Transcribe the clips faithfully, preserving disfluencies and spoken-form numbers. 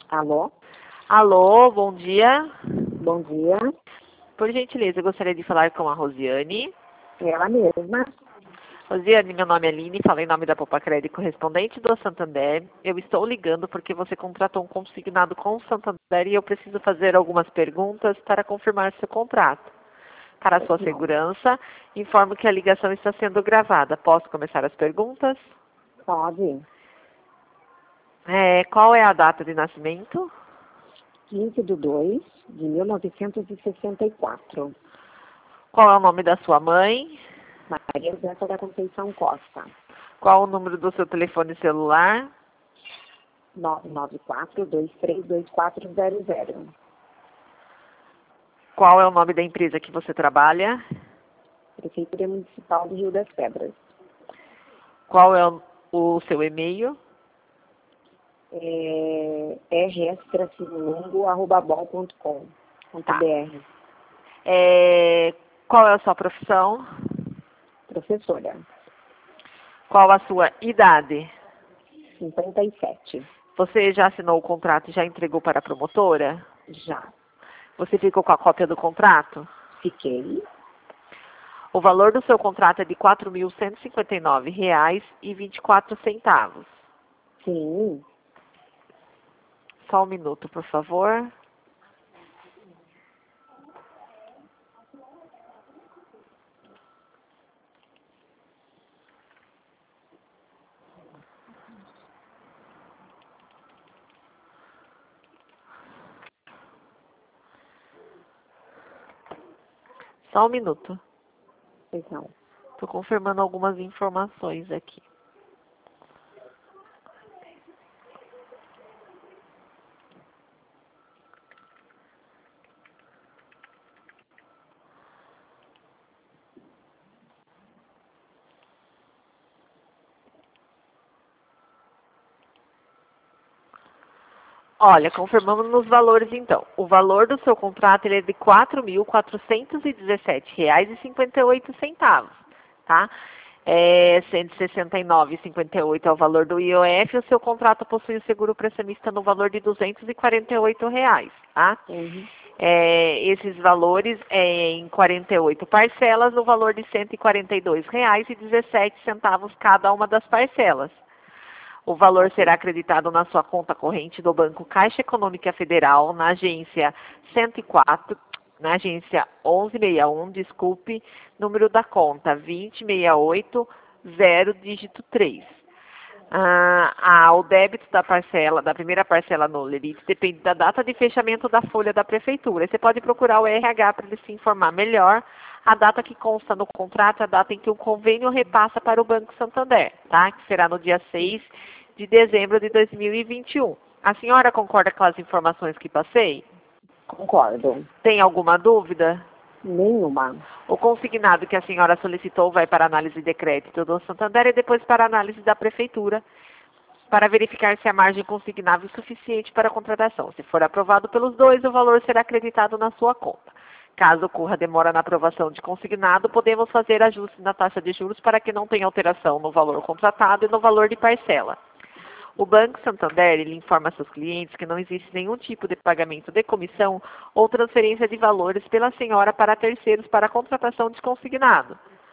Alô? Alô, bom dia. Bom dia. Por gentileza, eu gostaria de falar com a Rosiane. Ela mesma. Rosiane, meu nome é Aline, falo em nome da Poupa Crédito correspondente do Santander. Eu estou ligando porque você contratou um consignado com o Santander e eu preciso fazer algumas perguntas para confirmar seu contrato. Para a sua segurança, informo que a ligação está sendo gravada. Posso começar as perguntas? Pode. É, qual é a data de nascimento? quinze de dois de mil novecentos e sessenta e quatro. Qual é o nome da sua mãe? Maria José da Conceição Costa. Qual o número do seu telefone celular? nove nove quatro, dois três dois quatro zero zero. Qual é o nome da empresa que você trabalha? Prefeitura Municipal do Rio das Pedras. Qual é o, o seu e-mail? É rs arroba bol ponto com ponto Tá. br. É, qual é a sua profissão? Professora. Qual a sua idade? cinquenta e sete. Você já assinou o contrato e já entregou para a promotora? Já. Você ficou com a cópia do contrato? Fiquei. O valor do seu contrato é de quatro mil cento e cinquenta e nove reais e vinte e quatro centavos. Sim. Só um minuto, por favor. Só um minuto. Pois não. Estou confirmando algumas informações aqui. Olha, confirmamos nos valores então. O valor do seu contrato ele é de quatro mil quatrocentos e dezessete reais e cinquenta e oito centavos, tá? É, cento e sessenta e nove reais e cinquenta e oito centavos é o valor do I O F, o seu contrato possui o seguro prestamista no valor de duzentos e quarenta e oito reais, tá? Uhum. É, esses valores é em quarenta e oito parcelas no valor de cento e quarenta e dois reais e dezessete centavos cada uma das parcelas. O valor será acreditado na sua conta corrente do Banco Caixa Econômica Federal, na agência cento e quatro, na agência onze sessenta e um, desculpe, número da conta vinte sessenta e oito zero, dígito três. Ah, ah, o débito da parcela, da primeira parcela no Lerite, depende da data de fechamento da folha da prefeitura. Você pode procurar o R H para ele se informar melhor. A data que consta no contrato é a data em que o convênio repassa para o Banco Santander, tá? Que será no dia seis de dezembro de dois mil e vinte e um. A senhora concorda com as informações que passei? Concordo. Tem alguma dúvida? Nenhuma. O consignado que a senhora solicitou vai para análise de crédito do Santander e depois para análise da prefeitura, para verificar se a margem consignável é suficiente para a contratação. Se for aprovado pelos dois, o valor será acreditado na sua conta. Caso ocorra demora na aprovação de consignado, podemos fazer ajustes na taxa de juros para que não tenha alteração no valor contratado e no valor de parcela. O Banco Santander ele informa seus clientes que não existe nenhum tipo de pagamento de comissão ou transferência de valores pela senhora para terceiros para a contratação de consignado.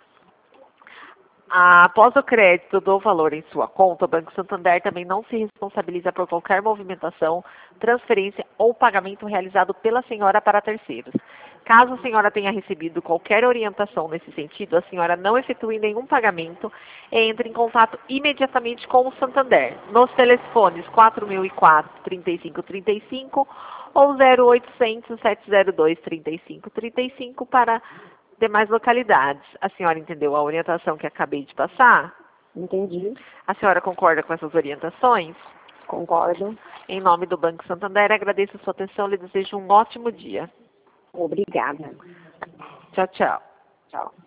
Após o crédito do valor em sua conta, o Banco Santander também não se responsabiliza por qualquer movimentação, transferência ou pagamento realizado pela senhora para terceiros. Caso a senhora tenha recebido qualquer orientação nesse sentido, a senhora não efetue nenhum pagamento e entre em contato imediatamente com o Santander, nos telefones quatro mil e quatro, trinta e cinco trinta e cinco ou zero oitocentos, sete zero dois, trinta e cinco trinta e cinco para demais localidades. A senhora entendeu a orientação que acabei de passar? Entendi. A senhora concorda com essas orientações? Concordo. Em nome do Banco Santander, agradeço a sua atenção e lhe desejo um ótimo dia. Obrigada. Tchau, tchau. Tchau.